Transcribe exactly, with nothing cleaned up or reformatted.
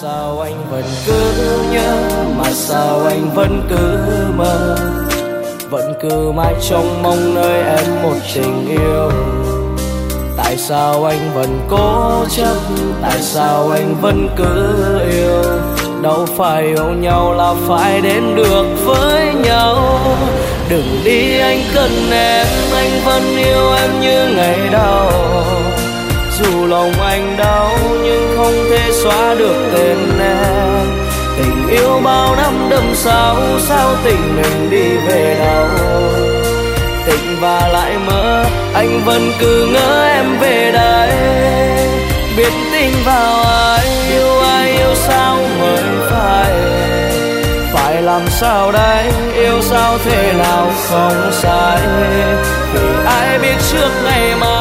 sao anh vẫn cứ nhớ, mà sao anh vẫn cứ mơ, vẫn cứ mãi trông mong nơi em một tình yêu. Tại sao anh vẫn cố chấp, tại sao anh vẫn cứ yêu? Đâu phải yêu nhau là phải đến được với nhau. Đừng đi anh cần em, anh vẫn yêu em như ngày đầu. Dù lòng anh đau nhưng không thể xóa được tên em. Tình yêu bao năm đâm sâu, sao tình mình đi về đâu? Tình và lại mơ, anh vẫn cứ ngỡ em về đây. Biết tin vào ai, yêu ai yêu sao mới phải. Phải làm sao đây, yêu sao thế nào không sai. Vì ai biết trước ngày mai